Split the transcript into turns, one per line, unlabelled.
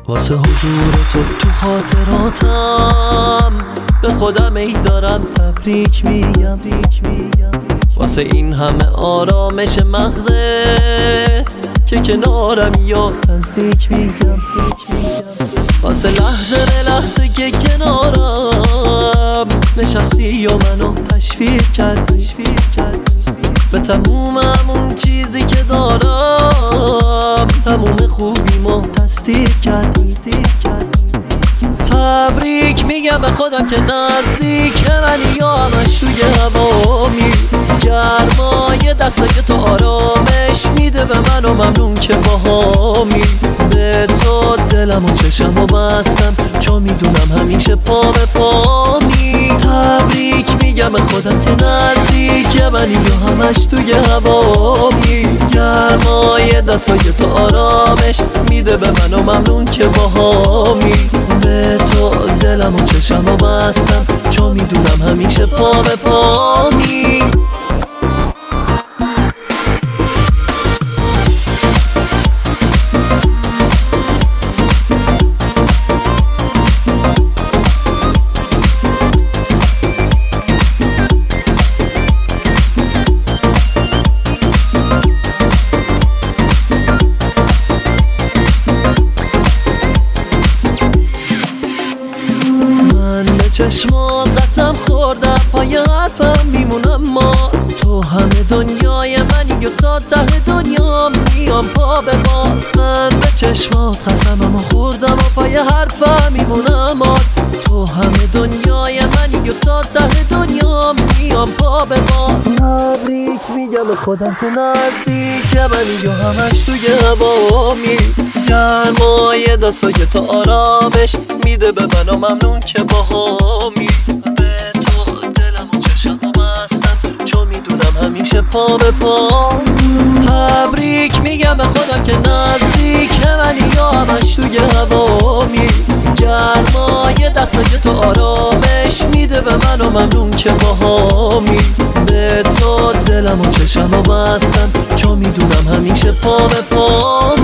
واسه حضور تو خاطراتم به خودم ای دارم تبریک میگم. واسه این همه آرامش مغزت که کنارم یا نزدیک میگم. واسه لحظه به لحظه که کنارم نشستی و منو تشویق کرد به تموم همون چیزی که دارم، تموم خوبیمو تصدیق کرد. تبریک میگم به خودم که نزدیک منی یا همش توی هوامی. گرمای دستا که تو آرامش میده به من و ممنون که باهامی. به تو دلم و چشم و بستم چون میدونم همیشه پا به پامی. تبریک میگم به خودم که نزدیک منی یا همش توی هوامی. گرمای دستای تو آرامش میده به من و ممنون که باهامی. به تو دلم و چشم و بستم چون میدونم همیشه پا به پامی. چشمات قسم خوردم پای حرفم میمونم، ما تو همه دنیای منی و تا ته دنیا میام پا به باز. من به چشمات قسمم خوردم و پای حرفم میمونم، ما تو همه دنیای منی و تا ته دنیا میام پا به باز. تبریک میگم به خودم که نزدیک منی و همش توی هوامی. گرمای دستای تو آرامش میده به من و ممنون که باهامی. به تو دلم و چشم و بستم چون میدونم همیشه پا به پا. تبریک میگم به خودم که نزدیک منی یا همش توی هوامی. گرمای دستای تو آرامش میده به من و ممنون که باهامی. به تو دلم و چشم و بستم چون میدونم همیشه پا به پا.